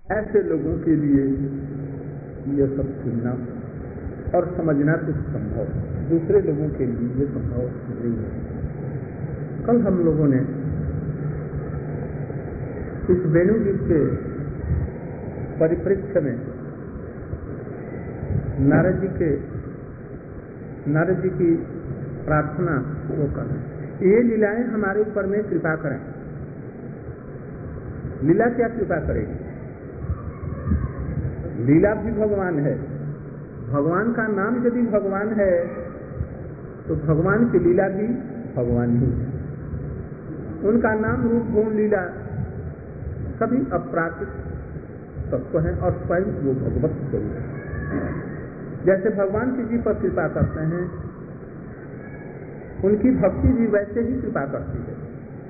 ऐसे लोगों के लिए ये सब सुनना और समझना कुछ संभव, दूसरे लोगों के लिए ये संभव नहीं है। कल हम लोगों ने इस वेणु गीत के परिप्रेक्ष्य में नारद जी की प्रार्थना को करें, ये लीलाएं हमारे ऊपर में कृपा करें। लीला क्या कृपा करेगी? लीला भी भगवान है। भगवान का नाम यदि भगवान है तो भगवान की लीला भी भगवान ही है। उनका नाम रूप गुण लीला सभी अपराकृत तत्व हैं और स्वयं वो भगवत स्वरूप है। जैसे भगवान की जी पर कृपा करते हैं, उनकी भक्ति भी वैसे ही कृपा करती है।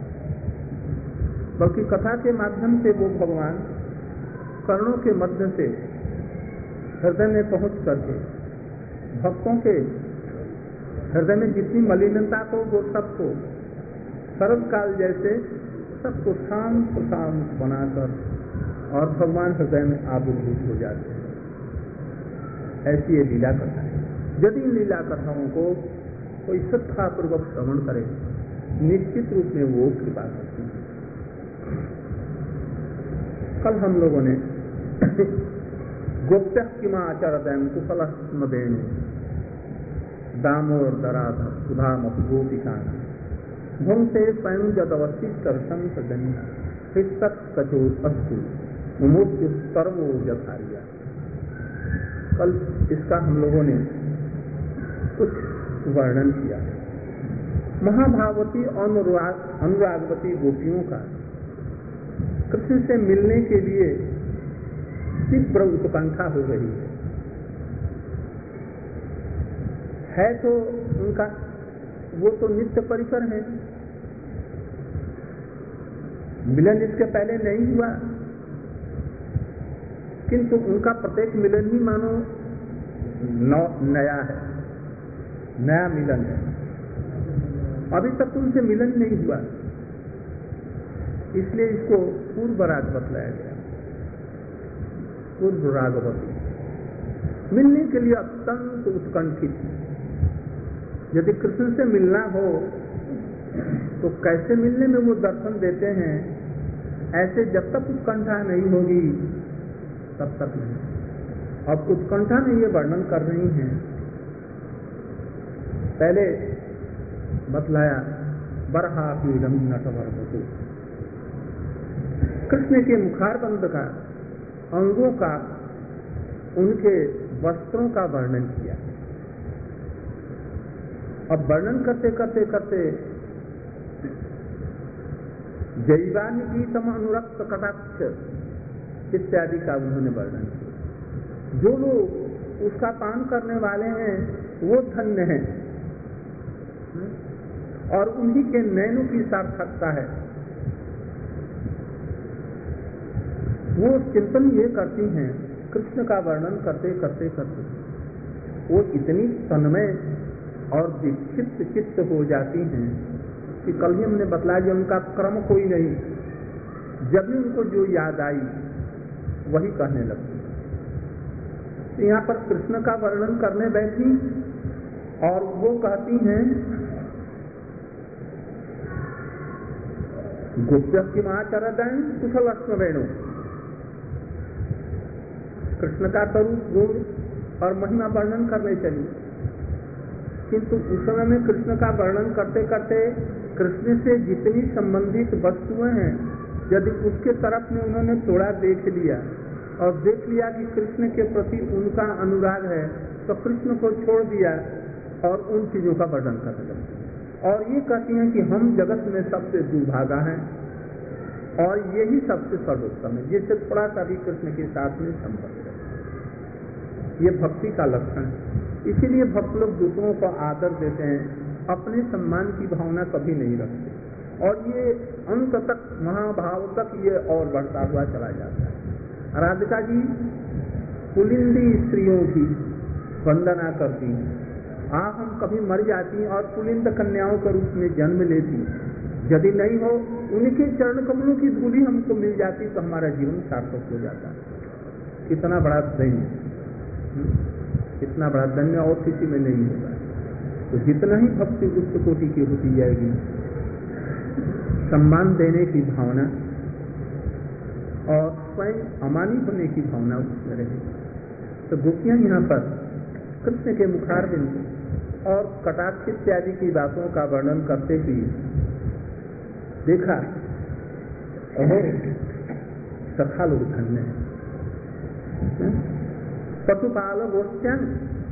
बल्कि कथा के माध्यम से वो भगवान कर्णों के मध्य से हृदय में पहुंच करके भक्तों के हृदय में जितनी मलिनता को वो सबको शरद काल जैसे सबको शांत शांत बनाकर और भगवान हृदय में आविर्भूत हो जाते हैं। ऐसी ये लीला कथा है। यदि इन लीला कथाओं को कोई श्रद्धापूर्वक श्रवण करे, निश्चित रूप में वो कृपा करती है। कल हम लोगों ने गोप्य किमाचरदयं कुशलस्म वेणु दामोदराध सुधा मधुगोपिकान भुंसे स्वयं जदवसी दर्शन सदन्या हिस्तक कचो अस्तु मुमुक्ति सर्वो जथारिया। कल इसका हम लोगों ने कुछ वर्णन किया। महाभागवती और अनुरागवती गोपियों का कृष्ण से मिलने के लिए तीव्र उत्कंठा हो रही है तो उनका वो तो नित्य परिकर है। मिलन इसके पहले नहीं हुआ, किंतु उनका प्रत्येक मिलन ही मानो नया है, नया मिलन है। अभी तक उनसे मिलन नहीं हुआ, इसलिए इसको पूर्व राग बतलाया गया। पूर्व रागवती मिलने के लिए अत्यंत उत्कंठित। यदि कृष्ण से मिलना हो तो कैसे मिलने में वो दर्शन देते हैं, ऐसे जब तक उत्कंठा नहीं होगी तब तक नहीं। अब उत्कंठा में ये वर्णन कर रही हैं। पहले बतलाया बरहा पीड़म नटवर बसु, कृष्ण के मुखारबंद का, अंगों का, उनके वस्त्रों का वर्णन किया। अब वर्णन करते करते करते जैवान गीतम अनुरक्त कटाक्ष इत्यादि का उन्होंने वर्णन किया। जो लोग उसका पान करने वाले हैं वो धन्य हैं और उन्हीं के नैनों की सार्थकता है। वो चिंतन ये करती हैं, कृष्ण का वर्णन करते करते करते वो इतनी तन्मय और विक्षिप्त चित्त हो जाती हैं कि कल ही हमने बतलाया कि उनका क्रम कोई नहीं, जब भी उनको जो याद आई वही कहने लगती। तो यहाँ पर कृष्ण का वर्णन करने बैठी और वो कहती हैं गोप्य किमाचरदयं कुशलस्म वेणु। कृष्ण का स्वरूप गुण और महिमा वर्णन करने चली, किंतु उस समय में कृष्ण का वर्णन करते करते कृष्ण से जितनी संबंधित वस्तुएं हैं, यदि उसके तरफ में उन्होंने थोड़ा देख लिया और देख लिया कि कृष्ण के प्रति उनका अनुराग है, तो कृष्ण को छोड़ दिया और उन चीजों का वर्णन करने लगे। और ये कहती हैं कि हम जगत में सबसे दुर्भागा हैं और यही सबसे सर्वोत्तम है, जिससे थोड़ा सा भी कृष्ण के साथ में संबंध है। ये भक्ति का लक्षण है। इसीलिए भक्त लोग दूसरों को आदर देते हैं, अपने सम्मान की भावना कभी नहीं रखते, और ये अंत तक, महाभाव तक ये और बढ़ता हुआ चला जाता है। राधिका जी पुलिंदी स्त्रियों की वंदना करती हैं। हम कभी मर जाती और पुलिंद कन्याओं के रूप में जन्म लेती, यदि नहीं हो, उनके चरण कमलों की धूली हमको मिल जाती तो हमारा जीवन सार्थक हो जाता। कितना बड़ा धन्य, इतना बड़ा धन्य और किसी में नहीं होगा। तो जितना ही भक्ति उच्च कोटि की होती जाएगी, सम्मान देने की भावना और स्वयं अमानी होने की भावना उसमें रहे। तो गोपियां यहाँ पर कृष्ण के मुखारविंद और कटाक्ष इत्यादि की बातों का वर्णन करते हुए देखा, ओहो सखा लोग धन्य है। पशुपाल गोष्ठ्यान,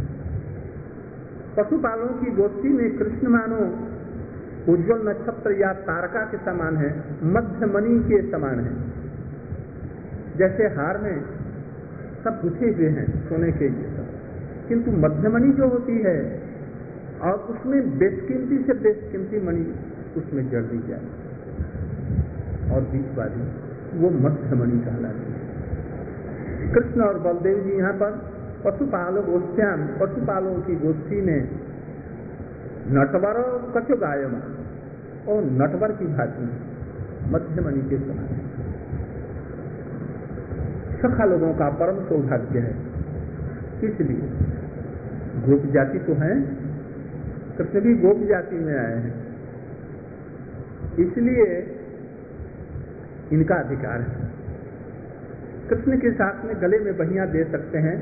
पशुपालों की गोष्ठी में कृष्ण मानो उज्ज्वल नक्षत्र या तारका के समान है, मध्यमणि के समान है। जैसे हार में सब गुथे हुए हैं सोने के, किंतु मध्यमणि जो होती है और उसमें बेशकीमती से बेशकीमती मणि उसमें जड़ दी जाए और बीच वाली वो मध्यमणि कहलाती है। कृष्ण और बलदेव जी यहाँ पर पशुपाल गोष्ठ्याम, पशुपालों की गोष्ठी में नटवर कछु गायमा, और नटवर की भांति मध्यमणि के समान सखा लोगों का परम सौभाग्य है। इसलिए गोप जाति तो है, कृष्ण भी गोप जाति में आए हैं, इसलिए इनका अधिकार है। कृष्ण के साथ में गले में बहियां दे सकते हैं।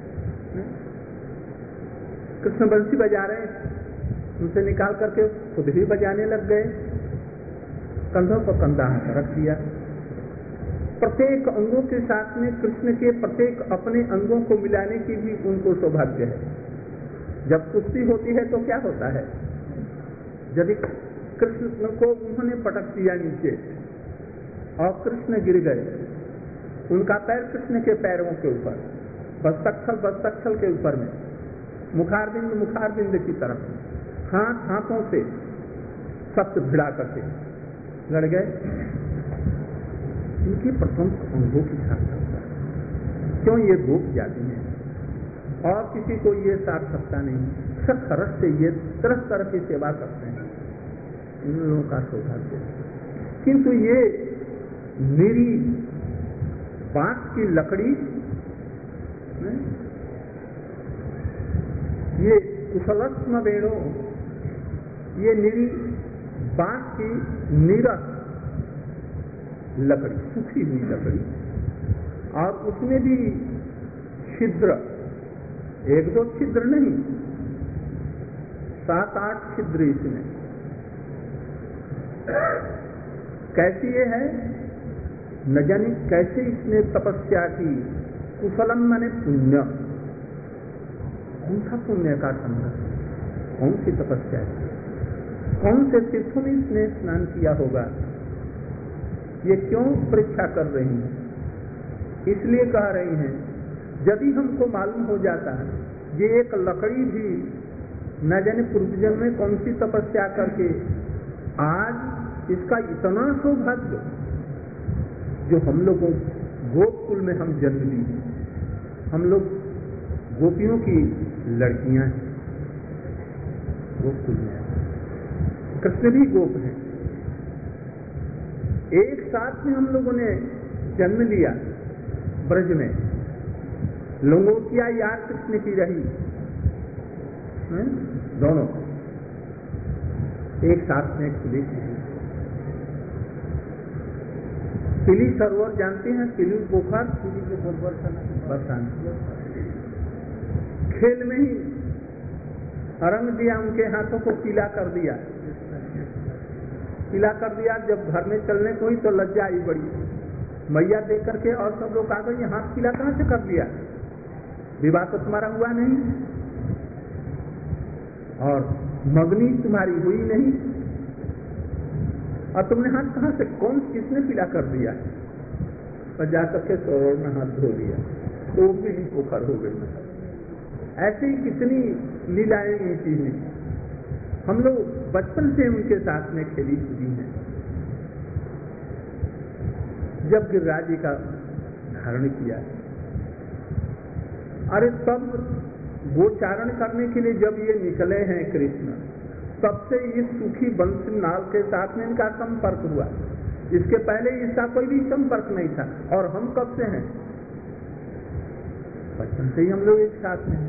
कृष्ण बंसी बजा रहे, उनसे निकाल करके खुद भी बजाने लग गए, कंधों पर कंधा रख दिया। प्रत्येक अंगों के साथ में कृष्ण के प्रत्येक अपने अंगों को मिलाने की भी उनको सौभाग्य है। जब कुश्ती होती है तो क्या होता है, यदि कृष्ण को उन्होंने पटक दिया नीचे और कृष्ण गिर गए, उनका पैर कृष्ण के पैरों के ऊपर, बस्तक्षल के ऊपर में, मुखारबिंद की तरफ, हाथों से सख्त भिड़ा करके लड़ गए। इनकी प्रथम अंगों की सार्थकता, क्यों ये गोप जाति है और किसी को ये सार्थकता नहीं। सखरस से ये तरह की सेवा करते हैं, इन लोगों का सौभाग्य। किंतु ये मेरी बांस की लकड़ी, ये कुशलस्म वेणो, ये मेरी बांस की नीरस लकड़ी, सूखी हुई लकड़ी, और उसमें भी छिद्र, एक दो छिद्र नहीं, 7-8 छिद्र इसमें। कैसी ये है, न जाने कैसे इसने तपस्या की। कुशलम माने पुण्य, कौन सा पुण्य का संबंध, कौन सी तपस्या की, कौन से तीर्थों में इसने स्नान किया होगा, ये क्यों परीक्षा कर रही हैं। इसलिए कह रही हैं, यदि हमको मालूम हो जाता है ये एक लकड़ी भी न जाने पूर्व जन्म में कौन सी तपस्या करके आज इसका इतना सौभाग्य, जो हम लोगों गोकुल में हम जन्म ली, हम लोग गोपियों की लड़कियां हैं, गोकुल में कृष्ण भी गोप हैं, एक साथ में हम लोगों ने जन्म लिया ब्रज में, लंगोटिया याद कृष्ण की रही, दोनों एक साथ में खुली। पिली सरोवर जानते हैं, पिली पोखर, बरसात खेल में ही रंग दिया, उनके हाथों को पीला कर दिया, पीला कर दिया। जब घर में चलने को ही तो लज्जा आई बड़ी, मैया देख करके और सब लोग आ गए, हाथ पीला कहां से कर दिया, विवाह तो तुम्हारा हुआ नहीं और मगनी तुम्हारी हुई नहीं, और तुमने हाथ कहां से, कौन किसने पीला कर दिया। और जाकर के सरोवर में हाथ धो लिया तो पीली पोखर हो गई। ऐसी कितनी लीलाएं मीठी हुई, हम लोग बचपन से उनके साथ में खेली कूदी हैं। जब गिरिराज जी का धारण किया, अरे तब गोचारण करने के लिए जब ये निकले हैं कृष्ण, तब से इस सुखी बंसी नाल के साथ में इनका संपर्क हुआ। इसके पहले इसका कोई भी संपर्क नहीं था। और हम कब से हैं? बचपन से ही हम लोग एक साथ में हैं।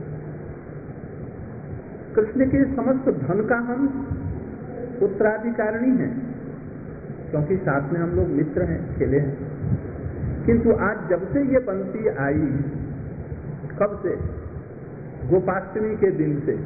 कृष्ण के समस्त धन का हम उत्तराधिकारी हैं, क्योंकि साथ में हम लोग मित्र हैं, खेले हैं। किंतु आज जब से ये बंसी आई, कब से? गोपाष्टमी के दिन से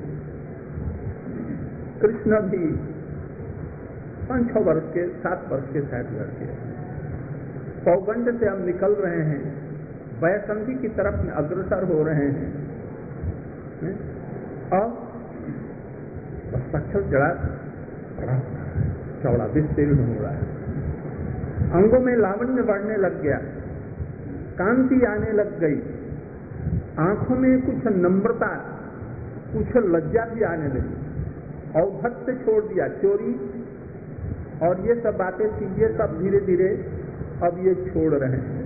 कृष्ण भी 5-6 वर्ष के, 7 वर्ष के शायद लड़के, पौगंड से हम निकल रहे हैं, वयसंधि की तरफ में अग्रसर हो रहे हैं। और पक्षल जड़ा चौड़ा विस्तीर्ण हो रहा है, अंगों में लावण्य बढ़ने लग गया, कांति आने लग गई, आंखों में कुछ नम्रता, कुछ लज्जा भी आने लगी। औभत्य छोड़ दिया, चोरी और ये सब बातें थी, ये सब धीरे धीरे अब ये छोड़ रहे हैं।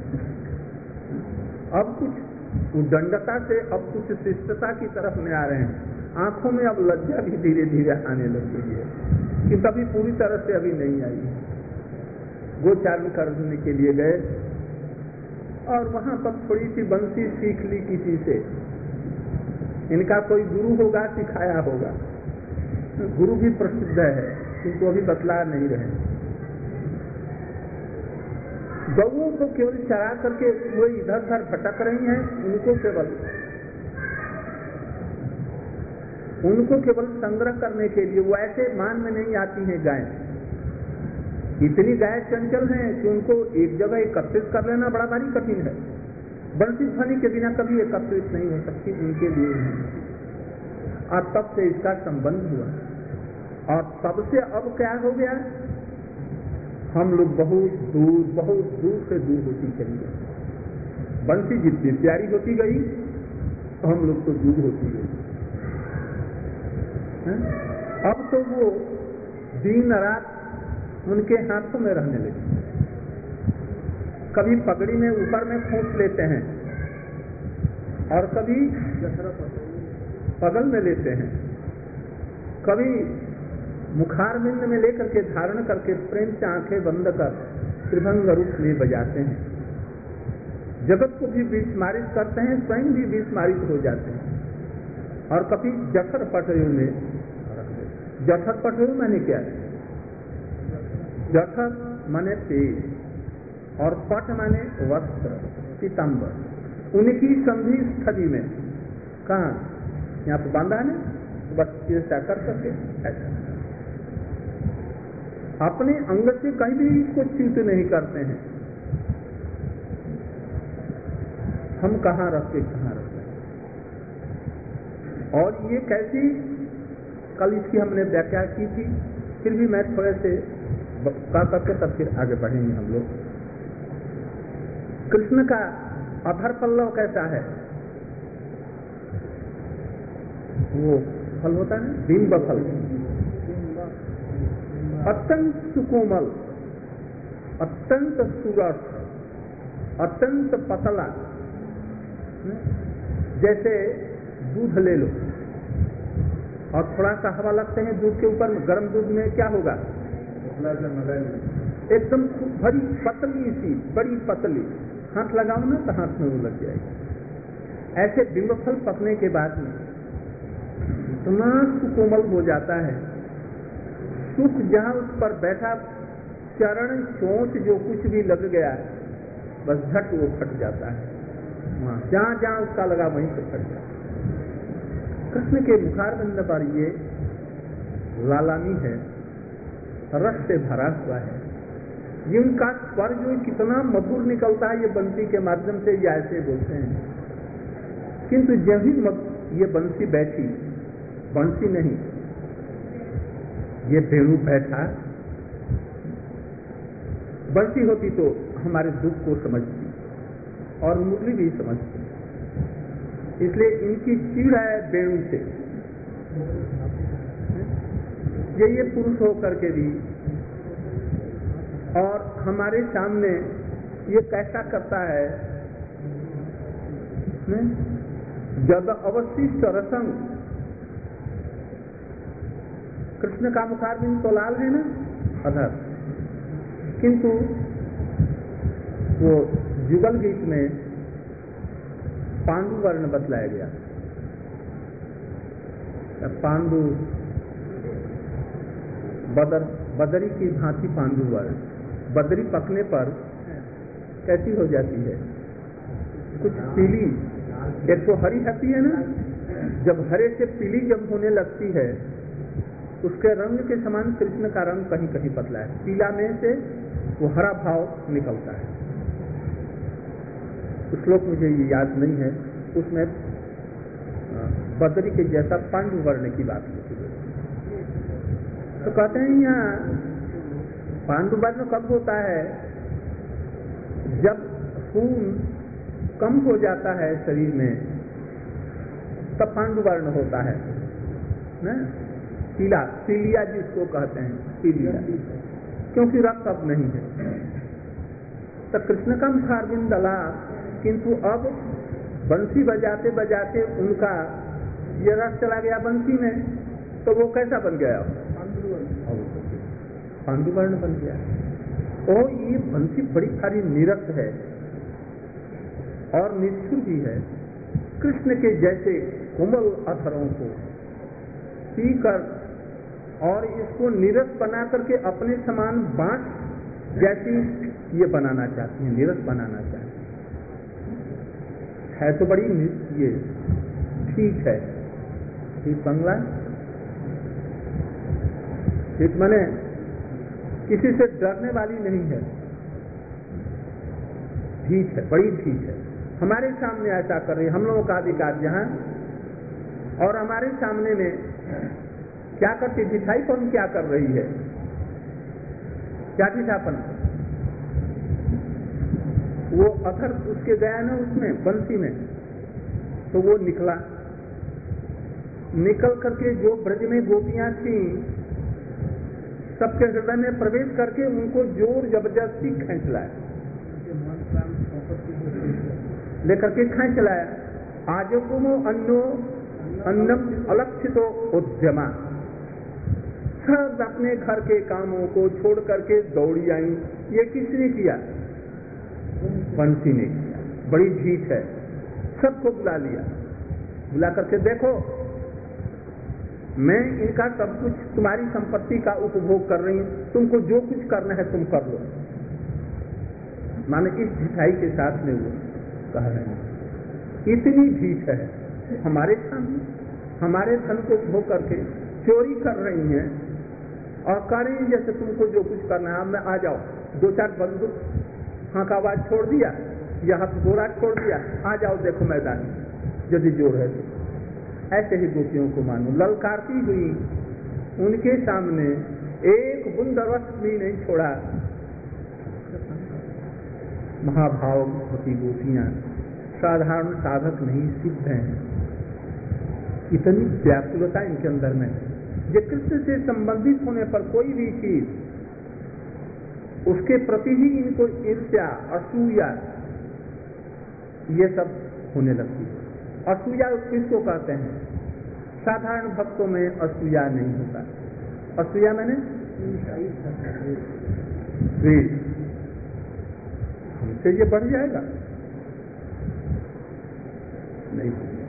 अब कुछ उद्दंडता से, अब कुछ शिष्टता की तरफ में आ रहे हैं। आंखों में अब लज्जा भी धीरे धीरे आने लग गई है, कि कभी पूरी तरह से अभी नहीं आई। गोचारण करने के लिए गए और वहां पर थोड़ी सी बंसी सीख ली किसी से। इनका कोई गुरु होगा, सिखाया होगा। गुरु भी प्रसिद्ध है, किंतु अभी बतला नहीं रहे। गौओं को केवल चरा करके वो इधर उधर भटक रही हैं, उनको केवल संग्रह करने के लिए। वो ऐसे मान में नहीं आती हैं गायें। इतनी गाय चंचल हैं कि उनको एक जगह एकत्रित कर लेना बड़ा भारी कठिन है। बंसी ध्वनि के बिना कभी एकत्रित नहीं हो सकती, उनके लिए है। और तब से इसका संबंध हुआ, और तब से अब क्या हो गया, हम लोग बहुत दूर से दूर होती चली गई। बंसी जितनी प्यारी होती गई, हम लोग तो दूर होती गई। अब तो वो दिन रात उनके हाथों में रहने लगी। कभी पगड़ी में ऊपर में खोस लेते हैं, और कभी पगल में लेते हैं, कभी मुखारविंद में लेकर के धारण करके प्रेम से आंखें बंद कर त्रिभंग रूप में बजाते हैं। जगत को भी विस्मारित करते हैं, स्वयं भी विस्मारित हो जाते हैं। और कभी जठर पटयु में, जठर पटयु माने क्या है? जठर माने पेट और पट माने वस्त्र, पीताम्बर। उनकी संधि स्थली में कहा यहाँ पर बांधा है, बस ऐसा कर सके। ऐसा अपने अंग से कहीं भी इसको च्युत नहीं करते हैं। हम कहाँ रखते कहाँ रखते। और ये कैसी, कल इसकी हमने व्याख्या की थी, फिर भी मैं थोड़े से कर करके तब फिर आगे बढ़ेंगे हम लोग। कृष्ण का अधर पल्लव कैसा है? वो फल होता है बिंब फल, अत्यंत सुकोमल, अत्यंत सुरस, अत्यंत पतला। जैसे दूध ले लो और थोड़ा सा हवा लगते हैं दूध के ऊपर, गर्म दूध में क्या होगा? एकदम बड़ी पतली सी, बड़ी पतली, हाथ लगाओ ना तो हाथ में वो लग जाएगी। ऐसे बिंबफल पकने के बाद में इतना सुकोमल हो जाता है, सुख जहां उस पर बैठा, चरण चोंच जो कुछ भी लग गया बस झट वो फट जाता है। वहां जहां जहां उसका लगा वहीं से फट जाता है। कृष्ण के मुखारविंद पर ये लालानी है, रस से भरा हुआ है। ये उनका स्वर जो कितना मधुर निकलता है, ये बंसी के माध्यम से ये ऐसे बोलते हैं। किंतु जब ही ये बंसी बैठी, बंसी नहीं, ये वेणु बैठा, बंसी होती तो हमारे दुख को समझती और मुरली भी समझती। इसलिए इनकी चिड़ है वेणु से। ये पुरुष होकर के भी और हमारे सामने ये कैसा करता है, जब अवशिष्ट रसंग, कृष्ण का मुखारबिंद तो लाल है ना, अधर, किंतु वो जुगल गीत में पांडु वर्ण बतलाया गया। पांडु बदरी की भांति पांडु वर्ण, बदरी पकने पर कैसी हो जाती है, कुछ पीली, एक तो हरी होती है ना, जब हरे से पीली जब होने लगती है उसके रंग के समान कृष्ण का रंग कहीं कहीं पतला है, पीला में से वो हरा भाव निकलता है। श्लोक मुझे ये याद नहीं है, उसमें बदरी के जैसा पांडु वर्ण की बात होती है। तो कहते हैं यहाँ पांडु वर्ण कब होता है, जब खून कम हो जाता है शरीर में, तब पांडु वर्ण होता है ना, पीला, पीलिया जिसको कहते हैं, पीलिया, क्योंकि रक्त अब नहीं है। तो कृष्ण का मुखारबिंद डला, किंतु अब बंसी बजाते बजाते उनका ये रस चला गया बंसी में, तो वो कैसा बन गया, पांडु वर्ण बन गया। और ये बंसी बड़ी सारी निरक्त है और निष्ठुर भी है। कृष्ण के जैसे कोमल अधरों को पीकर और इसको निरस बना करके अपने समान बांस जैसी ये बनाना चाहती है, निरस बनाना चाहती है तो बड़ी ये ठीक है, ठीक बंगला, ठीक माने किसी से डरने वाली नहीं है, ठीक है, बड़ी ठीक है। हमारे सामने ऐसा कर रही है, हम लोगों का अधिकार जहां, और हमारे सामने में क्या करती, दिखाईपन क्या कर रही है, क्या दिखापन, वो अधर उसके गया ना उसमें बंसी में, तो वो निकला, निकल करके जो ब्रज में गोपियां थी सबके हृदय में प्रवेश करके उनको जोर जबरदस्ती खींच लाया, लेकर के खींच लाया। आजकुमो अन्नो अन्नम अलक्षितो उद्यमा, सब अपने घर के कामों को छोड़ करके दौड़ी आई। ये किसने किया, बंसी ने किया, बड़ी जीत है। सबको बुला लिया, बुला करके देखो मैं इनका सब कुछ, तुम्हारी संपत्ति का उपभोग कर रही हूं, तुमको जो कुछ करना है तुम कर लो। माने इस ढिठाई के साथ में वो कह रहे हैं, इतनी भीख है हमारे सामने, हमारे धन को भोग करके चोरी कर रही हैं और कह रही हैं जैसे तुमको जो कुछ करना है, मैं आ जाओ, दो चार बंदूक हाँ का आवाज छोड़ दिया या हथगोला छोड़ दिया, आ जाओ देखो मैदान यदि जोर है तो। ऐसे ही गोपियों को मानो ललकारती हुई उनके सामने एक बूंद रस भी नहीं छोड़ा। महाभाव होती गोपियां साधारण साधक नहीं, सिद्ध हैं, इतनी व्याकुलता इनके अंदर में। जो कृष्ण से संबंधित होने पर कोई भी चीज उसके प्रति ही इनको ईर्ष्या, असूया, ये सब होने लगती है। असूया किसको कहते हैं, साधारण भक्तों में असूया नहीं होता। असूया मैंने द्वेष, हमसे ये बढ़ जाएगा नहीं,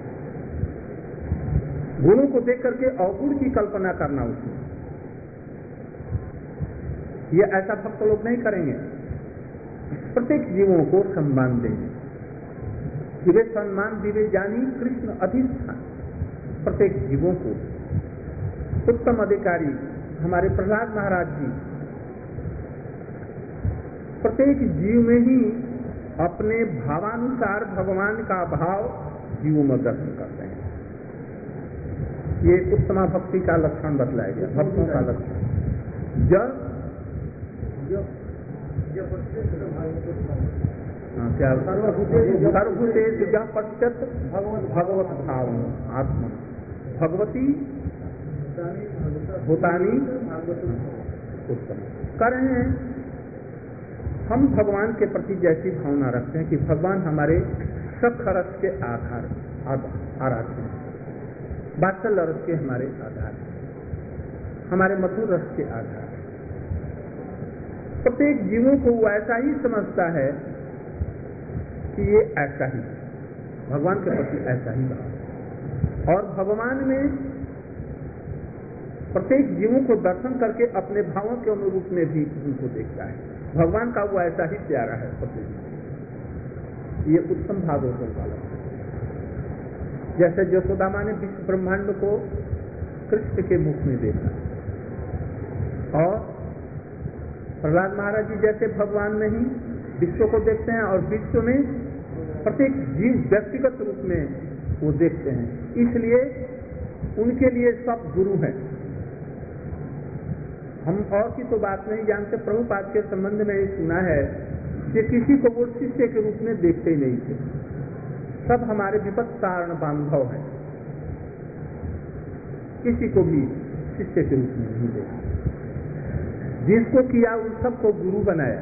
गुणों को देख करके अवगुण की कल्पना करना उसमें, ये ऐसा भक्त लोग नहीं करेंगे। प्रत्येक जीवों को सम्मान देंगे, वे सम्मान दिवे जानी कृष्ण अधिष्ठान। प्रत्येक जीवों को उत्तम अधिकारी हमारे प्रहलाद महाराज जी प्रत्येक जीव में ही अपने भावानुसार भगवान का भाव जीवों में दर्शन करते हैं। ये उत्तमा भक्ति का लक्षण बतलाया गया, भक्तों का लक्षण। जब क्या सर्वभूतेषु जह पश्यत भगवत भाव आत्मा भगवती भूतानी उत्तम। कर रहे हैं हम भगवान के प्रति जैसी भावना रखते हैं कि भगवान हमारे सख रस के आराध्य हैं, वात्सल्य रस के हमारे आधार हैं। हमारे मधुर रस के आधार। प्रत्येक जीवों को वो ऐसा ही समझता है कि ये ऐसा ही भगवान के प्रति ऐसा ही भाव, और भगवान में प्रत्येक जीवों को दर्शन करके अपने भावों के अनुरूप में भी उनको देखता है। भगवान का वो ऐसा ही प्यारा है प्रत्येक। ये उत्तम भागवतों वाला है। जैसे यशोदा माँ ने विश्व ब्रह्मांड को कृष्ण के मुख में देखा, और प्रहलाद महाराज जी जैसे भगवान में ही विश्व को देखते हैं, और विश्व में प्रत्येक जीव व्यक्तिगत रूप में वो देखते हैं। इसलिए उनके लिए सब गुरु हैं। हम और की तो बात नहीं जानते। प्रभुपाद के संबंध में ये सुना है कि किसी को वो शिष्य के रूप में देखते ही नहीं थे। सब हमारे विपत्त कारण बांधव हैं, किसी को भी शिष्य के रूप में नहीं देखते। जिसको किया उन सबको गुरु बनाया,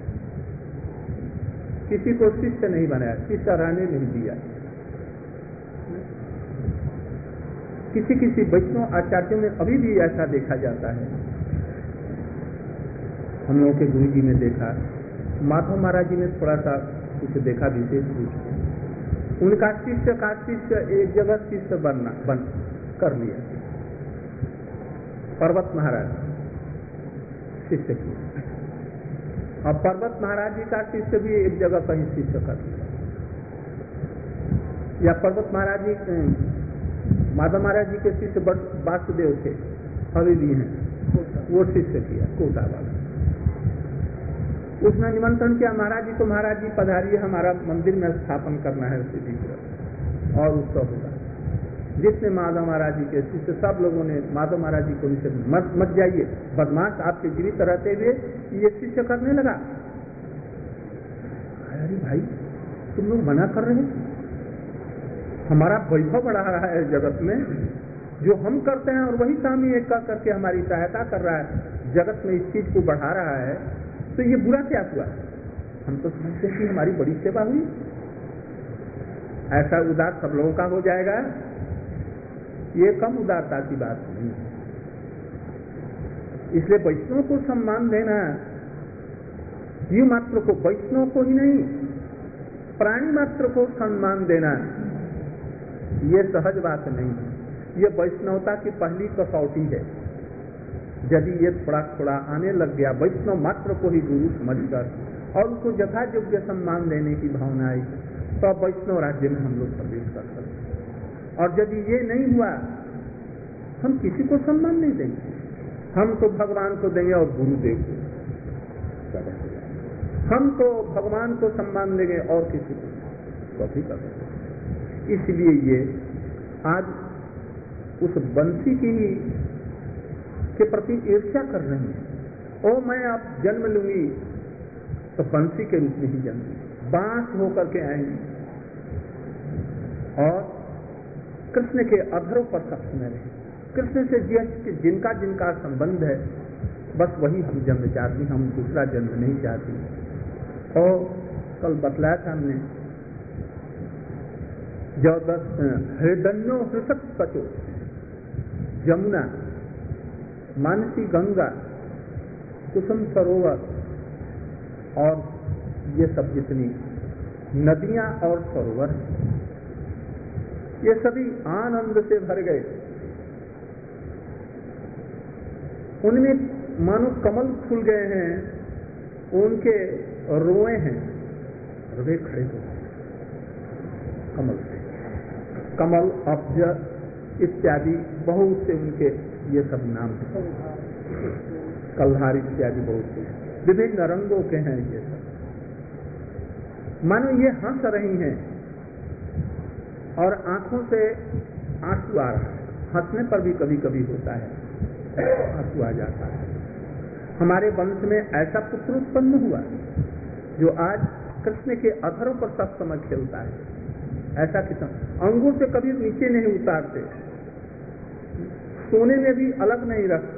किसी को शिष्य नहीं बनाया, शिष्य रहने नहीं दिया। किसी किसी वैष्णव आचार्यों में अभी भी ऐसा देखा जाता है। हम लोगों के गुरु जी ने देखा, माधव महाराज जी ने थोड़ा सा कुछ देखा विशेष रूप से। उनका शिष्य का शिष्य एक जगह शिष्य बन कर लिया। पर्वत महाराज शिष्य किया, और पर्वत महाराज जी का शिष्य भी एक जगह कहीं शिष्य कर लिया। या पर्वत महाराज जी, माधव महाराज जी के शिष्य वासुदेव थे, अभी भी हैं, वो शिष्य किया कोटा वाला। उसने निमंत्रण किया, महाराज जी को, महाराज जी पधारिए, हमारा मंदिर में स्थापन करना है उसी विग्रह, और उसका होगा। जितने माधव महाराज जी के शिष्य सब लोगों ने माधव महाराज जी को निषेध, मत जाइए, बदमाश आपके जीवित रहते हुए ये शिष्य करने लगा। अरे भाई तुम लोग मना कर रहे हैं, हमारा वैभव बढ़ा रहा है जगत में, जो हम करते हैं और वही स्वामी एक करके हमारी सहायता कर रहा है, जगत में इस चीज को बढ़ा रहा है, तो ये बुरा क्या हुआ? हम तो समझते हैं कि हमारी बड़ी सेवा हुई। ऐसा उदार सब लोगों का हो जाएगा, ये कम उदारता की बात नहीं। इसलिए वैष्णव को सम्मान देना, जीव मात्र को, वैष्णव को ही नहीं प्राणी मात्र को सम्मान देना, ये सहज बात नहीं है। ये वैष्णवता की पहली कसौटी है। यदि ये थोड़ा थोड़ा आने लग गया, वैष्णव मात्र को ही गुरु समझकर और उसको यथा योग्य सम्मान देने की भावना आई, तो वैष्णव राज्य में हम लोग प्रवेश कर सकते। और यदि ये नहीं हुआ, हम किसी को सम्मान नहीं देंगे। हम तो भगवान को देंगे और गुरुदेव को, हम तो भगवान को सम्मान देंगे और किसी को कभी कर सकते। इसलिए ये आज उस बंसी की के प्रति ईर्ष्या कर रही है। ओ मैं अब जन्म लूंगी तो बंसी के रूप में ही जन्म, बांस होकर के आएंगी और कृष्ण के अधरों पर सब समय रहे। कृष्ण से जिनका जिनका संबंध है, बस वही हम जन्म चाहती, हम दूसरा जन्म नहीं चाहती। और कल बतलाया था हमने, जो 10 हृदन्यो हृषत पचो, जमुना, मानसी गंगा, कुसुम सरोवर, और ये सब जितनी नदियां और सरोवर, ये सभी आनंद से भर गए। उनमें मानो कमल खुल गए हैं, उनके रोए हैं, रोए खड़े हो कमल से, कमल, अब्ज इत्यादि बहुत से उनके ये सब नाम है, कल्हार इत्यादि बहुत से विभिन्न रंगों के हैं ये सब। मानो ये हंस रही हैं और आंखों से आंसू आ रहा है। हंसने पर भी कभी कभी होता है, आंसू आ जाता है। हमारे वंश में ऐसा पुत्र उत्पन्न हुआ जो आज कृष्ण के अधरों पर सब समय खेलता है। ऐसा कितना अंगों से कभी नीचे नहीं उतारते, सोने में भी अलग नहीं रखते,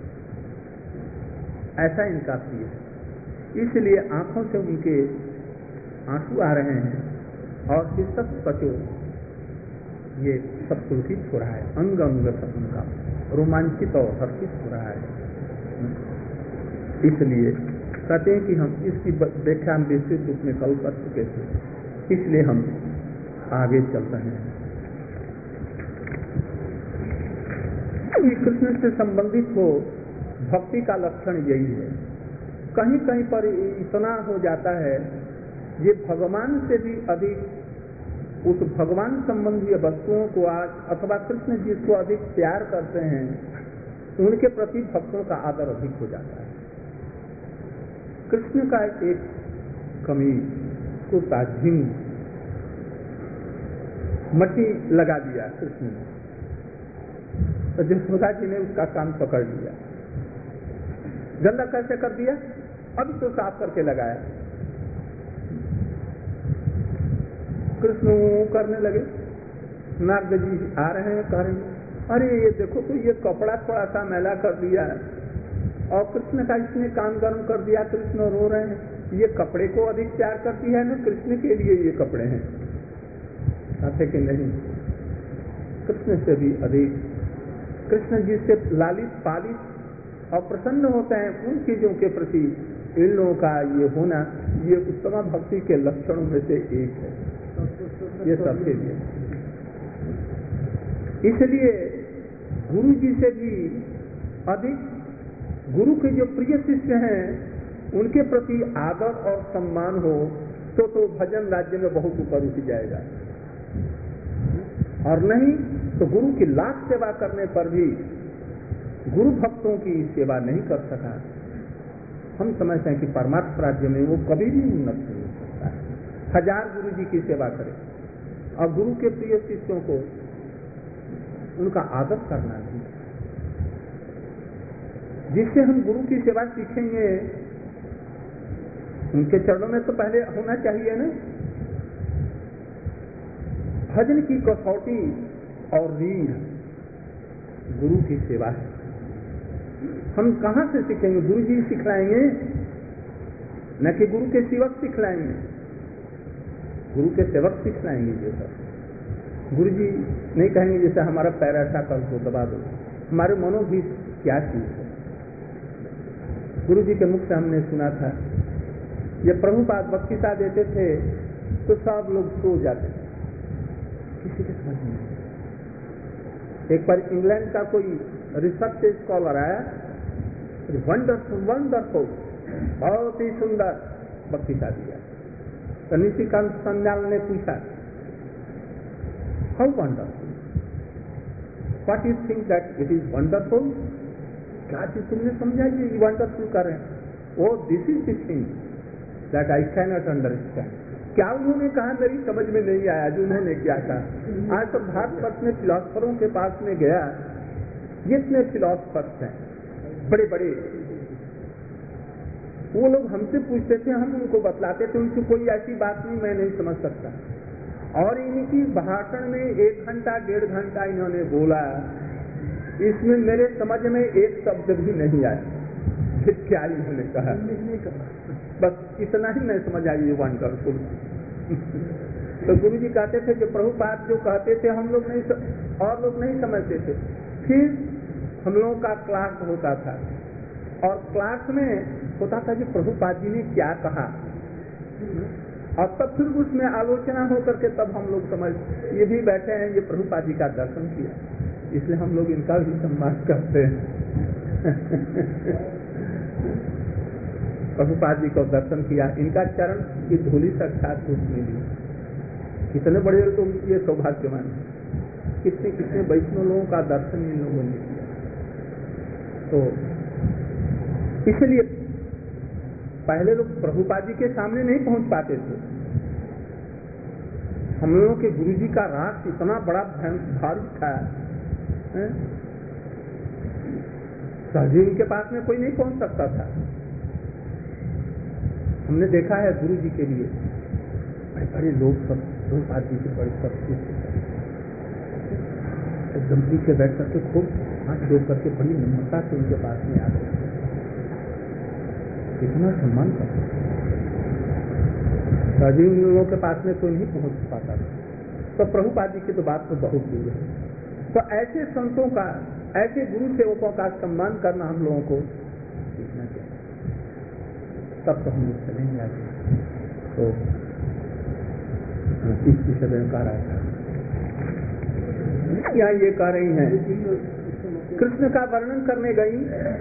ऐसा इनका प्रिय है। इसलिए आंखों से उनके आंसू आ रहे हैं और सब बचो, ये सब पुलकित हो रहा है, अंग अंग सब उनका रोमांचित और हर्षित हो रहा है। इसलिए कहते हैं कि हम इसकी व्याख्या हम विस्तृत रूप में कल कर चुके थे, इसलिए हम आगे चल रहे हैं। कृष्ण से संबंधित हो भक्ति का लक्षण यही है। कहीं कहीं पर इतना हो जाता है ये भगवान से भी अधिक उस भगवान संबंधी वस्तुओं को आज अथवा कृष्ण जिसको अधिक प्यार करते हैं उनके प्रति भक्तों का आदर अधिक हो जाता है। कृष्ण का एक कमीज कुर्ता झिंग मट्टी लगा दिया कृष्ण ने, तो जसोदा जी ने उसका कान पकड़ लिया। गंदा कैसे कर दिया? अभी तो साफ करके लगाया। कृष्ण करने लगे, नारद जी आ रहे हैं, कह रहे हैं अरे ये देखो तो ये कपड़ा थोड़ा सा मैला कर दिया है, और कृष्ण का इसने कान गर्म कर दिया। कृष्ण रो रहे हैं, ये कपड़े को अधिक प्यार करती है ना, कृष्ण के लिए ये कपड़े हैं। कहते कि नहीं, कृष्ण से भी अधिक कृष्ण जी से लालित पालित और प्रसन्न होते हैं उन चीजों के प्रति इन लोगों का ये होना, ये उत्तम भक्ति के लक्षणों में से एक है। ये सबके लिए, इसलिए गुरु जी से भी अधिक गुरु के जो प्रिय शिष्य हैं उनके प्रति आदर और सम्मान हो तो भजन राज्य में बहुत ऊपर उठ जाएगा, और नहीं तो गुरु की लाख सेवा करने पर भी गुरु भक्तों की सेवा नहीं कर सका। हम समझते हैं कि परमात्मा राज्य में वो कभी भी उन्नत नहीं हो सकता है। 1000 गुरु जी की सेवा करें और गुरु के प्रिय शिष्यों को उनका आदर करना नहीं, जिससे हम गुरु की सेवा सीखेंगे। उनके चरणों में तो पहले होना चाहिए ना। भजन की कसौटी और रीढ़ गुरु की सेवा है। हम कहां से सीखेंगे? गुरु जी सिखलाएंगे, न कि गुरु के सेवक सिखलाएंगे। गुरु के सेवक सिखलाएंगे ये सब। गुरु जी नहीं कहेंगे जैसे हमारा पैर ऐसा कर दो, दबा दो। हमारे मनो भी क्या चीज है। गुरु जी के मुख से हमने सुना था, ये प्रभुपाद बख्शिशा देते थे तो सब लोग सो जाते थे, किसी के समझ नहीं। एक बार इंग्लैंड का कोई रिसर्च स्कॉलर आया, वंडरफुल वंडरफुल, बहुत ही सुंदर बख्शिशा दिया। तो निशिकांत संजाल ने पूछा, how wonderful, what you think that it is wonderful? क्या चीज तुमने समझा ये वंडरफुल कर रहे हैं? Oh this is the thing that I can not understand. क्या उन्होंने कहा मेरी समझ में नहीं आया जो उन्होंने क्या कहा। आज तो भारतवर्ष में फिलोसफरों के पास में गया, जितने फिलोसफर्स हैं बड़े बड़े, वो लोग हमसे पूछते थे, हम उनको बतलाते थे, उनसे कोई ऐसी बात नहीं मैं नहीं समझ सकता। और इनकी भाषण में 1 घंटा 1.5 घंटा इन्होंने बोला, इसमें मेरे समझ में एक शब्द भी नहीं आया कि क्या इन्होंने कहा। बस इतना ही मैं समझ आई, वंडरफुल। तो गुरु जी कहते थे जो प्रभुपाद जो कहते थे हम लोग नहीं और लोग नहीं समझते थे। फिर हम लोगों का क्लास होता था और क्लास में होता था कि प्रभुपाद जी ने क्या कहा, और तब फिर उसमें आलोचना होकर के तब हम लोग समझ, ये भी बैठे हैं, ये प्रभुपाद जी का दर्शन किया, इसलिए हम लोग इनका भी सम्मान करते हैं। प्रभुपाद जी को दर्शन किया, इनका चरण की धूलि साक्षात रूप में ली। कितने बड़े तो ये सौभाग्यवान, कितने कितने वैष्णव लोगों का दर्शन इन लोगों ने किया। तो इसलिए पहले लोग प्रभुपाद जी के सामने नहीं पहुंच पाते थे। हम लोगों के गुरु जी का रास इतना बड़ा भारी था, सहजी उनके पास में कोई नहीं पहुंच सकता था। हमने देखा है गुरु जी के लिए बड़े बड़े लोग सब प्रभुपाद जी के बड़े सब एकदम पीछे बैठ करके खूब हाथ जोड़ करके बड़ी नम्रता से उनके पास में आते, इतना सम्मान करते। सहजी उन लोगों के पास में कोई नहीं पहुंच पाता था, तो प्रभुपाद जी की तो बात तो बहुत दूर है। तो ऐसे संतों का ऐसे गुरु सेवकों का सम्मान करना हम लोगों को सीखना चाहिए। तब तो हम लोग चलेंगे आगे। तो 30 का रहा यहाँ ये कह रही हैं, कृष्ण का वर्णन करने गई,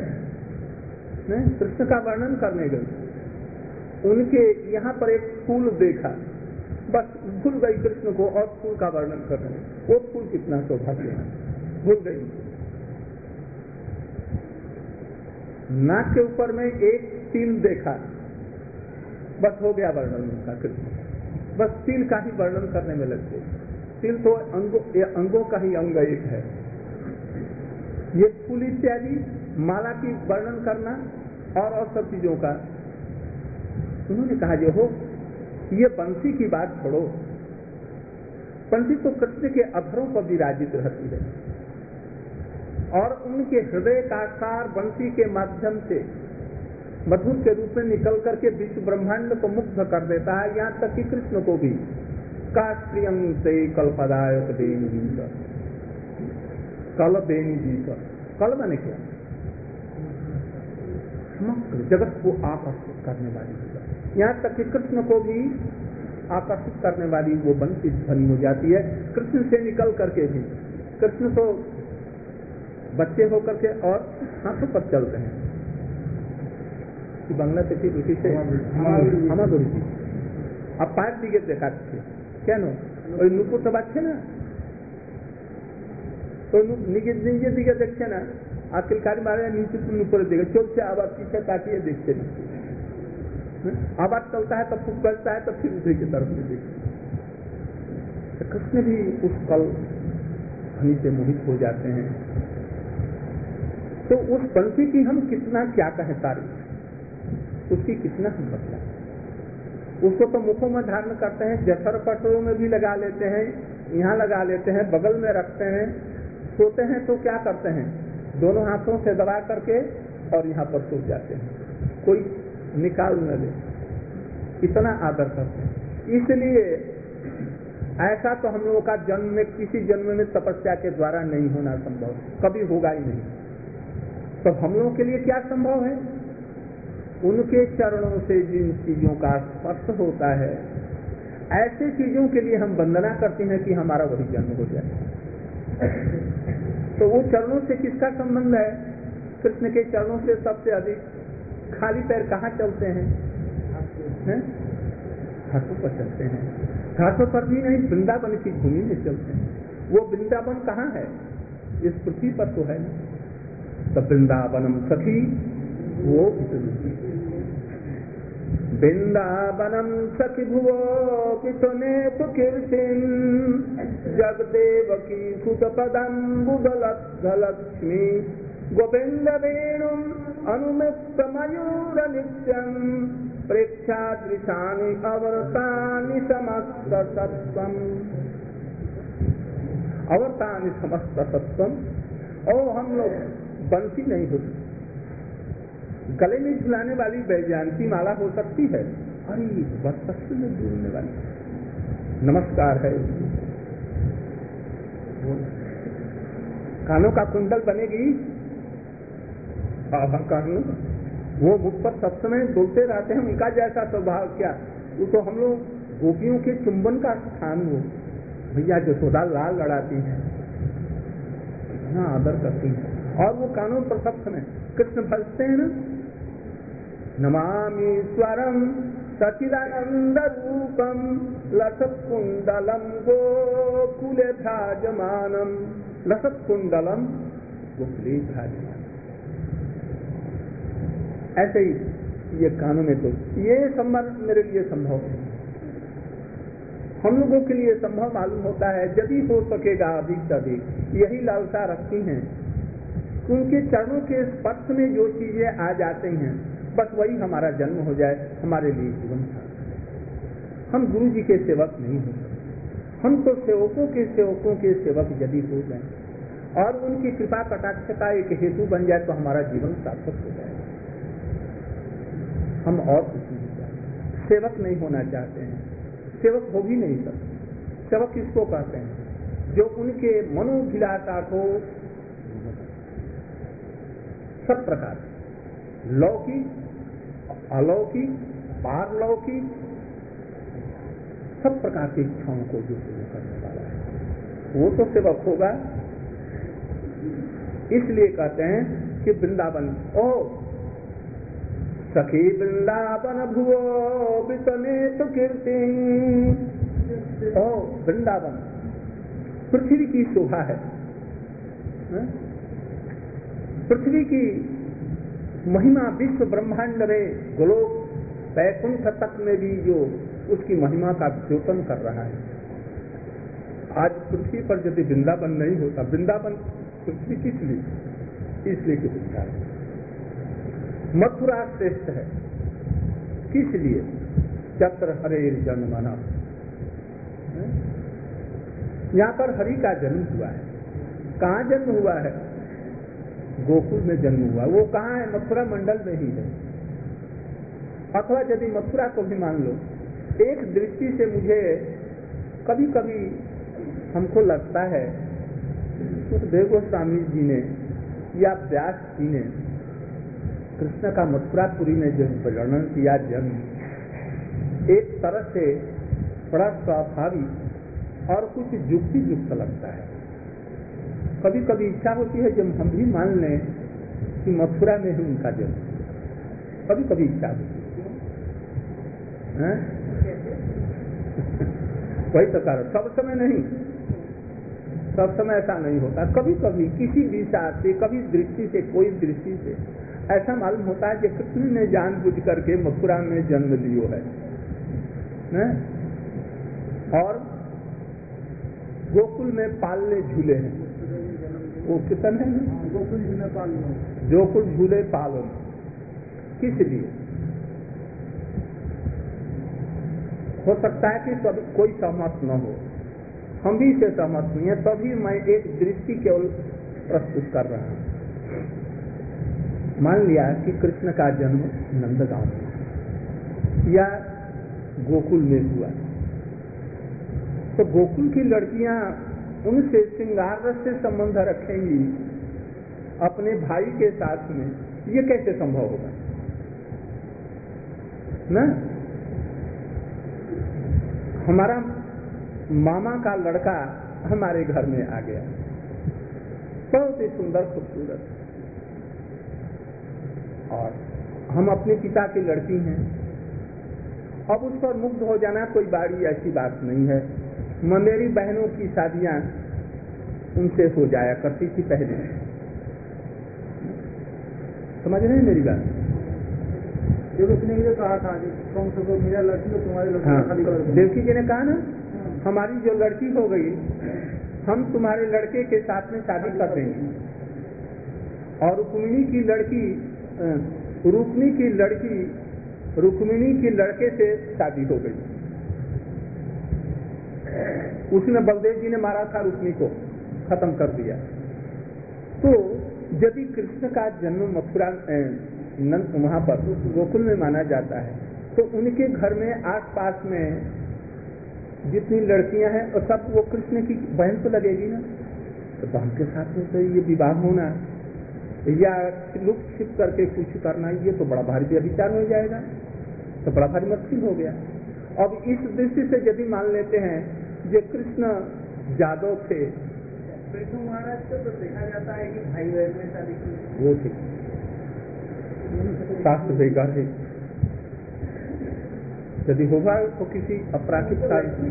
कृष्ण का वर्णन करने गई, उनके यहाँ पर एक फूल देखा, बस भूल गई कृष्ण को और फूल का वर्णन कर रहे। वो फूल कितना सौभाग्य है, भूल गई। नाक के ऊपर में एक तिल देखा, बस हो गया वर्णन उनका कृष्ण, बस तिल का ही वर्णन करने में लग गए। तिल तो अंगों का ही अंग एक है। ये फूल इत्यादि माला की वर्णन करना और सब चीजों का। उन्होंने कहा जो हो, ये बंसी की बात छोड़ो, बंसी तो कृष्ण के अधरों पर विराजित रहती है और उनके हृदय का सार बंसी के माध्यम से मधुर के रूप में निकल करके विश्व ब्रह्मांड को मुग्ध कर देता है। यहाँ तक कि कृष्ण को भी काष्प्रियं से कल्पदायक देनी जी का, कल देनी जी का, कल माने क्या, समग्र जगत को आकर्षित करने वाली। यहाँ तक कि कृष्ण को भी आकर्षित करने वाली वो बंसी ध्वनि हो जाती है कृष्ण से निकल करके भी। कृष्ण तो बच्चे होकर के और हाथों पर चलते हैं। बांग्ला से थी उसी से हमारी अब पाइप दिखे देखा थे क्या नो और नुपुर तो बात ना तो निजे निजे दिखे देखते ना आखिर कार मारे नीचे तुम ऊपर देखे चलते आवाज पीछे ताकि देखते नहीं, आवाज चलता है तब फूक बजता है तब फिर उसी की तरफ में देखते। तो कृष्ण भी उस कल ध्वनि से मोहित हो जाते हैं। तो उस पंक्ति की हम कितना क्या कहें तारीफ, उसकी कितना हम बदला। उसको तो मुखों में धारण करते हैं, जठर पटरों में भी लगा लेते हैं, यहाँ लगा लेते हैं, बगल में रखते हैं, सोते हैं तो क्या करते हैं, दोनों हाथों से दबा करके और यहाँ पर सो जाते हैं, कोई निकाल न ले, इतना आदर करते हैं। इसलिए ऐसा तो हम लोगों का जन्म में किसी जन्म में तपस्या के द्वारा नहीं होना संभव, कभी होगा ही नहीं। तो हम लोगों के लिए क्या संभव है, उनके चरणों से जिन चीजों का स्पर्श होता है, ऐसे चीजों के लिए हम वंदना करते हैं कि हमारा वही जन्म हो जाए। तो वो चरणों से किसका संबंध है, कृष्ण के चरणों से सबसे अधिक। खाली पैर कहाँ चलते हैं, घाटों पर चलते हैं, घाटों पर भी नहीं, वृंदावन की भूमि में चलते हैं। वो वृंदावन कहाँ है, इस पृथ्वी पर तो है ना। तो वृंदावनम सखी वो वृंदावनम सखी भुवो पितने पुकीर्तिन जगदेवकी सुतपदम्बुदलक्ष्मी गोविंद वेणुम अनुमित मयूर नित्यम प्रेक्षादृशानि अवर्तानि समस्त सत्वम, अवर्तानि समस्त सत्वम। और हम लोग बंसी नहीं होती, गले में झुलाने वाली वैजयंती माला हो सकती है, अरे वर्चस्व में जुड़ने वाली नमस्कार है। कानों का कुंडल बनेगी, कानों वो मुख पर सब समय बोलते रहते हैं, उनका जैसा स्वभाव क्या, वो तो हम लोग गोपियों के चुंबन का स्थान हो, भैया जसोदा लाल लड़ाती है, इतना आदर करती है, और वो कानों पर सब समय कृष्ण भजते हैं ना, नमामि स्वरम सचिदानंद रूपम लसत कुंडलम गोकुले भ्राजमानम, लसत कुंडलम गोकुले भ्राजमानम। ऐसे ही ये कानों में तो ये संभव मेरे लिए संभव है, हम लोगों के लिए संभव मालूम होता है, जब ही हो सकेगा अधिक से अधिक यही लालसा रखती हैं। उनके चरणों के स्पर्श में जो चीजें आ जाती हैं, बस वही हमारा जन्म हो जाए, हमारे लिए जीवन था। हम गुरु जी के सेवक नहीं हो सकते, हम तो सेवकों के सेवक यदि हो जाए और उनकी कृपा कटाक्ष का एक हेतु बन जाए तो हमारा जीवन सार्थक हो जाए। हम और कुछ नहीं चाहते, सेवक नहीं होना चाहते हैं, सेवक हो भी नहीं सकते। सेवक किसको कहते हैं, जो उनके मनोभिलाषा को सब प्रकार, लौकिक, अलौकिक, पारलौकिक, सब प्रकार की इच्छाओं को जो पूर्ण करने वाला है वो तो सेवक होगा। इसलिए कहते हैं कि वृंदावन ओ सखी वृंदावन भुवो वितने तो कीर्ति। ओ वृंदावन पृथ्वी की शोभा है, पृथ्वी की महिमा विश्व ब्रह्मांड में गोलोक वैकुंठ तक में भी जो उसकी महिमा का द्योतन कर रहा है। आज पृथ्वी पर यदि वृंदावन नहीं होता, वृंदावन पृथ्वी किस लिए? इसलिए कि विचार मथुरा श्रेष्ठ है, किस लिए? चत्र हरे जन्म मना, यहाँ पर हरि का जन्म हुआ है। कहाँ जन्म हुआ है? गोकुल में जन्म हुआ। वो कहाँ है? मथुरा मंडल में ही है। अथवा यदि मथुरा को भी मान लो, एक दृष्टि से मुझे कभी कभी हमको लगता है तो देव गोस्वामी जी ने या व्यास जी ने कृष्ण का मथुरापुरी में जो वर्णन किया जन्म, एक तरह से बड़ा स्वाभाविक और कुछ युक्ति युक्त लगता है। कभी कभी इच्छा होती है जब हम भी मान लें कि मथुरा में ही उनका जन्म, कभी कभी इच्छा होती है। वही तो कारण, सब समय नहीं, सब समय ऐसा नहीं होता। कभी कभी किसी दिशा से, कभी दृष्टि से, कोई दृष्टि से ऐसा मालूम होता है कि कृष्ण ने जानबूझ करके मथुरा में जन्म लियो है। और गोकुल में पालने झूले हैं, वो कितन है ना, गोकुल झूले पालन, गोकुल झूले पालन। किस लिए? हो सकता है कि सब कोई सहमत न हो, हम भी इसे सहमत नहीं है, तभी मैं एक दृष्टि केवल प्रस्तुत कर रहा हूं। मान लिया कि कृष्ण का जन्म नंदगांव में या गोकुल में हुआ, तो गोकुल की लड़कियां उनसे श्रृंगार रस से संबंध रखेंगी अपने भाई के साथ में, ये कैसे संभव होगा ना? हमारा मामा का लड़का हमारे घर में आ गया, बहुत ही सुंदर खूबसूरत, और हम अपने पिता की लड़की हैं। अब उस पर मुग्ध हो जाना कोई बड़ी ऐसी बात नहीं है। मेरी बहनों की शादियां उनसे हो जाया करती थी पहले, समझ रहे हैं मेरी बात? उसने ये कहा था कम से कम मेरा लड़की तो तुम्हारी लड़की शादी कर दो। देवकी जी ने कहा ना, हमारी जो लड़की हो गई हम तुम्हारे लड़के के साथ में शादी कर देंगे। और रुक्मिणी की लड़के से शादी हो गई। उसने बलदेव जी ने मारा था रुक्मिणी को, खत्म कर दिया। तो यदि कृष्ण का जन्म मथुरा वहां पर गोकुल में माना जाता है, तो उनके घर में आसपास में जितनी लड़कियां हैं और सब वो कृष्ण की बहन तो लगेगी ना। तो बहन के साथ में तो ये विवाह होना या लुक छिप करके कुछ करना, ये तो बड़ा भारी व्यभिचार हो जाएगा, तो बड़ा भारी मुश्किल हो गया। अब इस दृष्टि से यदि मान लेते हैं जो कृष्ण जादव थे, कृष्ण महाराज को तो देखा जाता है कि भाई बहन में शादी की, वो ठीक शास्त्र देगा है। यदि होगा तो किसी अपराधिक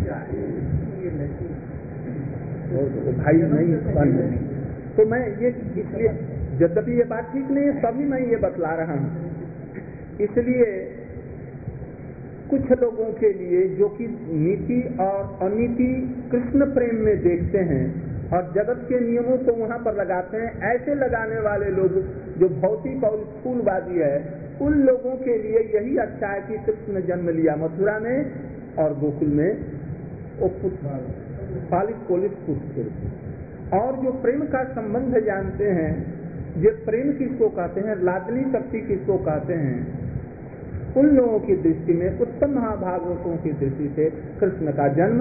भाई नहीं बन, तो मैं ये इसलिए यद्यपि ये बात ठीक नहीं है, तभी मैं ये बतला रहा हूँ। इसलिए कुछ लोगों के लिए जो कि नीति और अनीति कृष्ण प्रेम में देखते हैं और जगत के नियमों को वहां पर लगाते हैं, ऐसे लगाने वाले लोग जो भौतिक और स्थूलवादी है, उन लोगों के लिए यही अच्छा है कि कृष्ण जन्म लिया मथुरा में और गोकुल में, वो पालित पोलित पुत्र। और जो प्रेम का संबंध जानते हैं, ये प्रेम किसको कहते हैं, लाडली शक्ति किसको कहते हैं, उन लोगों की दृष्टि में, उत्तम महाभागवतों की दृष्टि से कृष्ण का जन्म,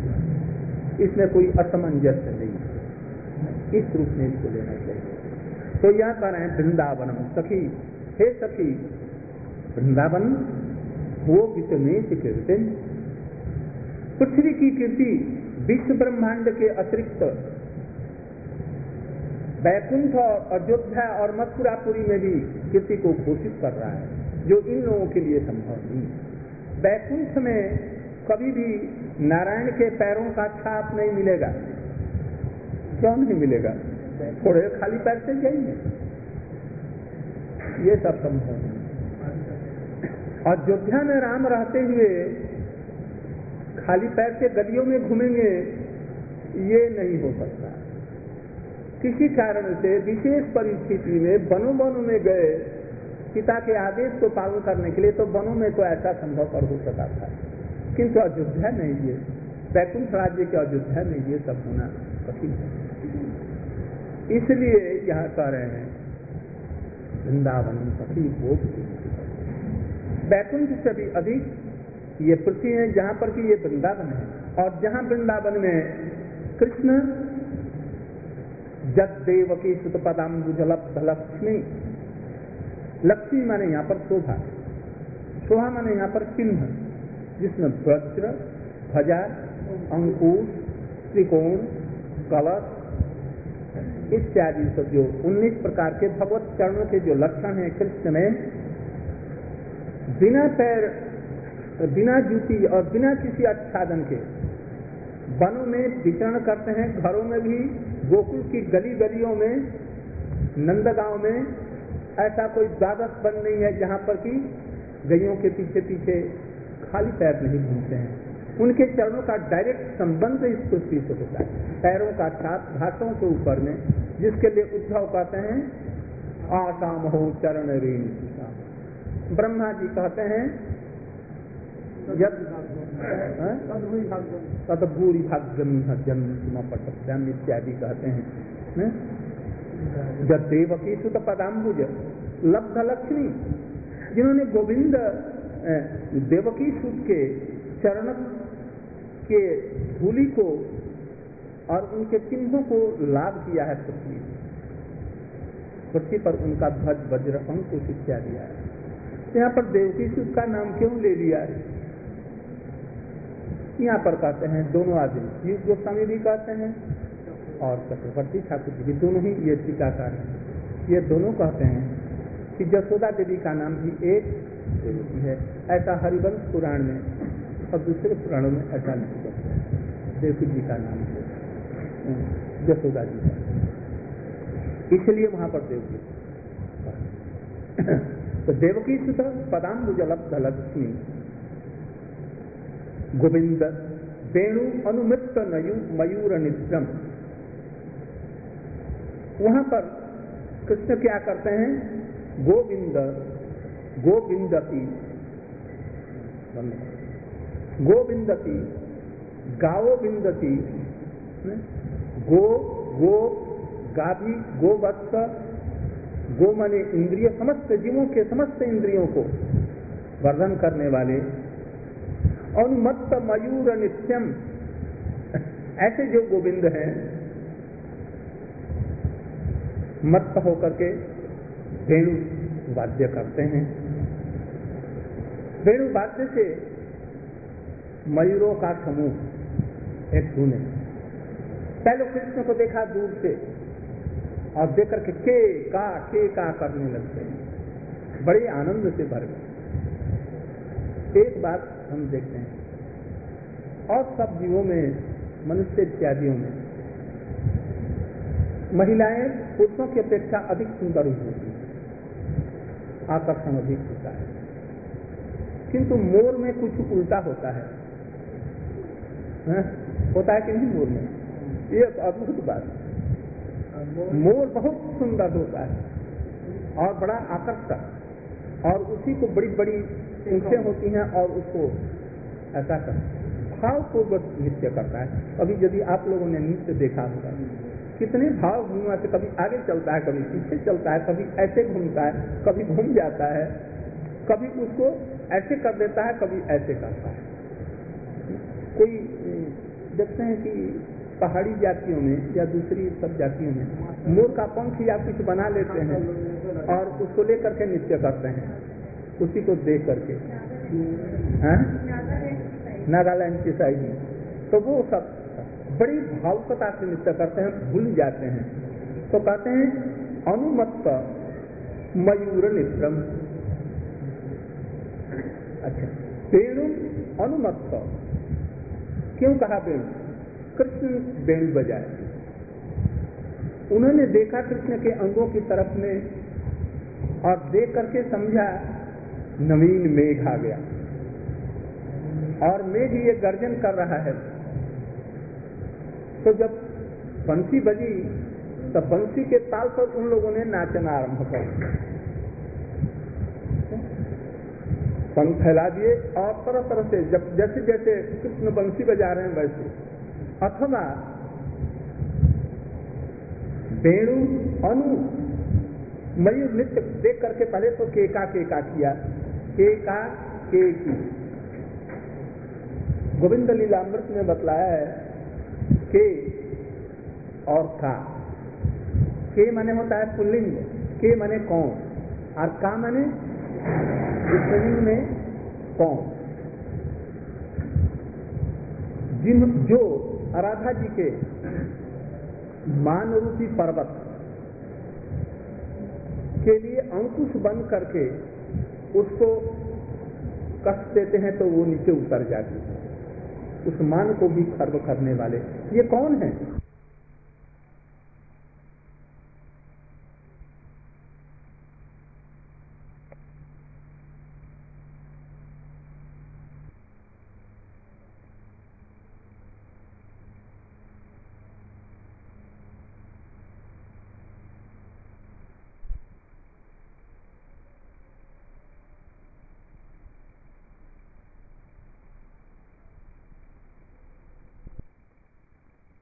इसमें कोई असमंजस्य नहीं, इस रूप में इसको लेना चाहिए। तो यह कह रहे हैं वृंदावनम सखी, हे सखी वृंदावन वो विषमेश कीर्ति, पृथ्वी की कीर्ति विश्व ब्रह्मांड के अतिरिक्त वैकुंठ और अयोध्या और मथुरापुरी में भी कीर्ति को घोषित कर रहा है, जो इन लोगों के लिए संभव नहीं। वैकुंठ में कभी भी नारायण के पैरों का छाप नहीं मिलेगा। क्यों नहीं मिलेगा? थोड़े खाली पैर से जाएंगे, ये सब संभव नहीं। अयोध्या में राम रहते हुए खाली पैर से गलियों में घूमेंगे, ये नहीं हो सकता। किसी कारण से विशेष परिस्थिति में वनों में गए पिता के आदेश को पालन करने के लिए, तो वनों में तो ऐसा संभव कर हो सकता था, किंतु अयोध्या में ये वैकुंठ राज्य के अयोध्या में ये सब होना कठिन है। इसलिए यह कह रहे हैं वृंदावन सखी भोग, वैकुंठ से भी अधिक ये पृथ्वी है जहां पर कि ये वृंदावन है, और जहां वृंदावन में कृष्ण जद देवकी सुत पदाम्बुजलब्ध लक्ष्मी, लक्ष्मी माने यहाँ पर शोभा, शोभा माने यहाँ पर चिन्ह, जिसमें वज्र, ध्वजा, अंकुश, त्रिकोण, कलश इत्यादि सब जो 19 प्रकार के भगवत चरणों के जो लक्षण हैं कृष्ण में, बिना पैर, बिना जूती और बिना किसी आच्छादन के वनों में विचरण करते हैं। घरों में भी, गोकुल की गली गलियों में, नंदगांव में ऐसा कोई द्वादश वन नहीं है जहां पर कि गैयों के पीछे पीछे खाली पैर नहीं घूमते हैं। उनके चरणों का डायरेक्ट संबंध इस पृथ्वी से होता है, पैरों का छाप घाटों के ऊपर में, जिसके लिए उद्धव कहते हैं आसाम हो चरण रेणु। ब्रह्मा जी कहते हैं तदभूरि भाग्यम जन्म सीमा पटम इत्यादि कहते हैं। जब देवकी सुत पदाम्बुज लब्ध लक्ष्मी, जिन्होंने गोविंद देवकी सुत के चरण के धूलि को और उनके चिन्हों को लाभ किया है पृथ्वी पर उनका ध्वज वज्र अंकुश इत्यादि है। यहाँ पर देवकी सुत का नाम क्यों ले लिया है? यहाँ पर कहते हैं दोनों आदमी, जीव गोस्वामी भी कहते हैं और चक्रवर्ती ठाकुर जी भी, दोनों ही ये टीकाकार हैं। ये दोनों कहते हैं कि जसोदा देवी का नाम भी एक देवकी है। ऐसा हरिवंश पुराण में और दूसरे पुराणों में ऐसा नहीं कहते हैं, देवकी जी का नाम है जसोदा जी का, इसलिए वहां पर देवकी। तो देवकी सुत पदाम्बुजलब्ध लक्ष्मी गोविंद वेणु अनुमित मयूर निद्रम। वहां पर कृष्ण क्या करते हैं? गोविंद गोविंदती गोविंदती गावो विंदती, गो गो गाभी गोवत्स, गो माने इंद्रिय, समस्त जीवों के समस्त इंद्रियों को वर्धन करने वाले, अनुमत्त मयूर नित्यम, ऐसे जो गोविंद हैं मत्त होकर के वेणु वाद्य करते हैं। वेणु वाद्य से मयूरों का समूह एक धुन। पहले कृष्ण को देखा दूर से और देख करके के का करने लगते हैं, बड़े आनंद से भर गए। एक बात हम देखते हैं, और सब जीवों में, मनुष्य इत्यादियों में महिलाएं पुरुषों की अपेक्षा अधिक सुंदर होती हैं, आकर्षण अधिक होता है। किंतु मोर में कुछ उल्टा होता है, होता है कि नहीं? मोर में ये अद्भुत बात है। मोर बहुत सुंदर होता है और बड़ा आकर्षक, और उसी को बड़ी बड़ी पूंछें होती हैं और उसको ऐसा कर भावपूर्वक नृत्य करता है। अभी यदि आप लोगों ने नृत्य देखा होगा, कितने भाव भूमिका से कभी आगे चलता है, कभी पीछे चलता है, कभी ऐसे घूमता है, कभी घूम जाता है, कभी उसको ऐसे कर देता है, कभी ऐसे करता है। कोई देखते हैं कि पहाड़ी जातियों में या दूसरी सब जातियों में मोर का पंख या कुछ बना लेते हैं और उसको लेकर के नृत्य करते हैं, उसी को देख करके। नागालैंड की साइड में तो वो सब बड़ी भावुकता से नृत्य करते हैं, भूल जाते हैं। तो कहते हैं अनुमत्त मयूर नित्रम। अच्छा, वेणु अनुमत्त क्यों कहा? वेणु, कृष्ण वेणु बजाए। उन्होंने देखा कृष्ण के अंगों की तरफ में और देख करके समझा नवीन मेघ आ गया और मेघ ये गर्जन कर रहा है। तो जब बंसी बजी तो बंसी के ताल पर उन लोगों ने नाचना आरंभ कर दिया, पंख फैला दिए और तरह तरह से जब जैसे जैसे कृष्ण बंसी बजा रहे हैं वैसे। अथवा वेणु अनु मयूर नृत्य देख करके पहले तो केका किया, केका के की। गोविंद लीलामृत में बतलाया है के और का। के माने होता है पुल्लिंग, के माने कौन, और का माने स्त्रीलिंग में कौन। जो राधा जी के मान रूपी पर्वत के लिए अंकुश बन करके उसको कष्ट देते हैं तो वो नीचे उतर जाती है, उस मान को भी खर्व करने वाले ये कौन है?